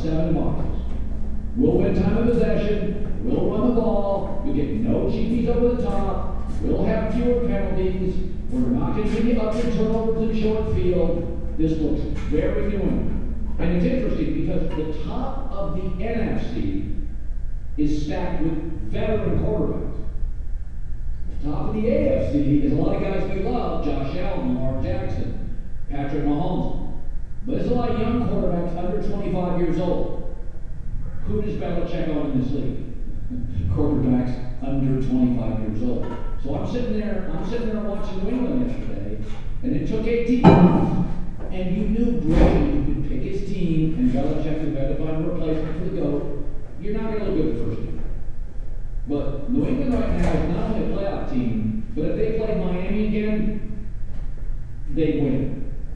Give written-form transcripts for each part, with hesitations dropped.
7 boxes. We'll win time of possession, we'll run the ball, we get no cheapies over the top, we'll have fewer penalties, we're not going to give you up to turnovers in short field. This looks very New England. And it's interesting because the top of the NFC is stacked with veteran quarterbacks. The top of the AFC is a lot of guys we love: Josh Allen, Lamar Jackson, Patrick Mahomes. But there's a lot of young quarterbacks under 25 years old. Who does Belichick own in this league? Quarterbacks under 25 years old. So I'm sitting there watching New England yesterday, and it took 18 months, and you knew Brady could pick his team, and Belichick was better to find a replacement for the GOAT. You're not going to look good the first year. But New England right now is not only a playoff team, but if they play Miami again, they win.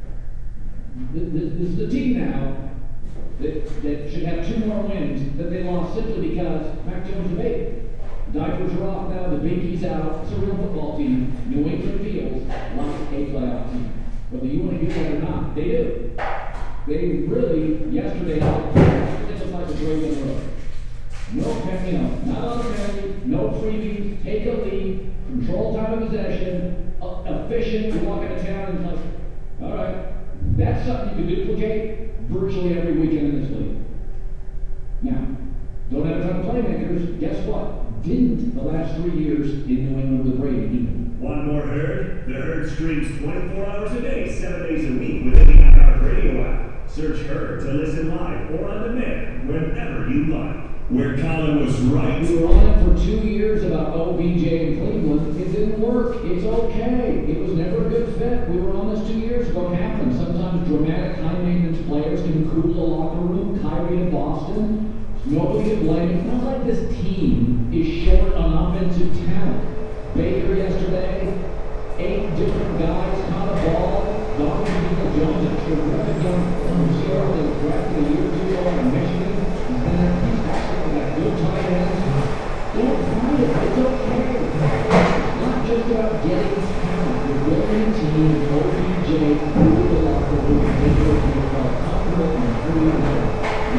This is a team now that should have 2 more wins that they lost simply because Mac Jones is a baby. Diapers are off now, the binky's out. It's a real football team. New England feels like a playoff team. Whether you want to hear that or not, they do. They really, yesterday, it looked like a great in the road. No penalty, not a lot of penalty, no freebies, take a lead, control time of possession, efficient. You walk into town and it's like, all right, that's something you can duplicate virtually every weekend in this league. Now, don't have a ton of playmakers. Guess what? Didn't the last 3 years in New England with Brady either. Want more Herd? The Herd streams 24 hours a day, 7 days a week with any iHeartRadio app. Search Herd to listen live or on demand whenever you like. Where Colin was right. We were on it for 2 years about OBJ in Cleveland. It didn't work. It's okay. It was never a good fit. We were on this 2 years ago. What happens? Sometimes dramatic, high-maintenance players can cool the locker room. Kyrie in Boston. Nobody to blame. It's not like this team is short on offensive talent. Baker yesterday, 8 different guys caught a ball. Donovan Jones, a terrific young receiver that was drafted a year or 2 ago in Michigan. He's actually got good tight ends. Don't fight it. It's okay. It's not just about getting talent. You're building a team. OBJ through the locker room. They feel comfortable and free and good.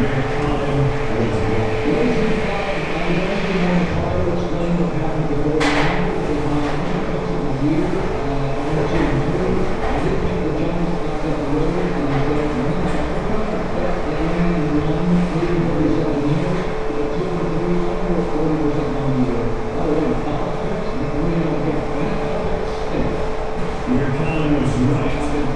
Ladies and gentlemen, I'm going to try to explain what happened before the year. I didn't think the Giants got that early, and I said, Where Colin was right.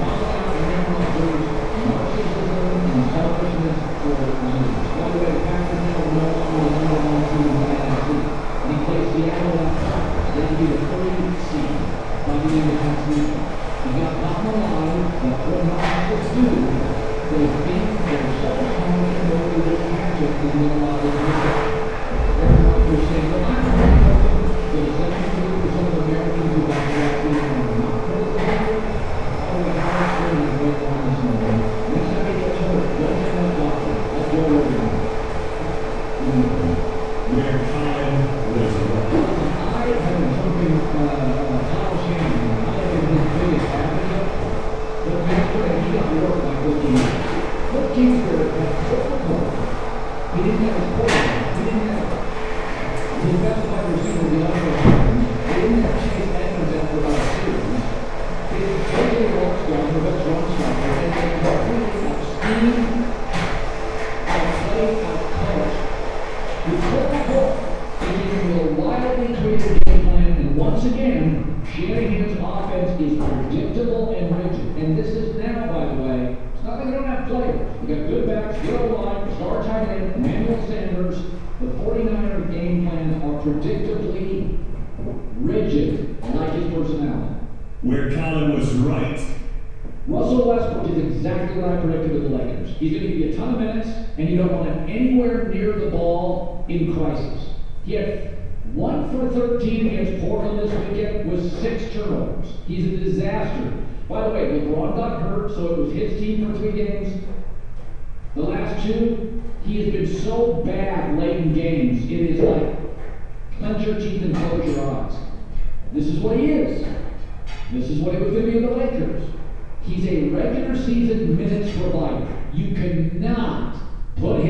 Where Colin was right. Russell Westbrook is exactly what I predicted with the Lakers. He's going to give you a ton of minutes, and you don't want him anywhere near the ball in crisis. He had 1 for 13 against Portland this weekend with 6 turnovers. He's a disaster. By the way, LeBron got hurt, so it was his team for 3 games. The last 2, he has been so bad late in games, it is like clench your teeth and close your eyes. This is what he is. This is what he was going to be in the Lakers. He's a regular season minutes provider. You cannot put him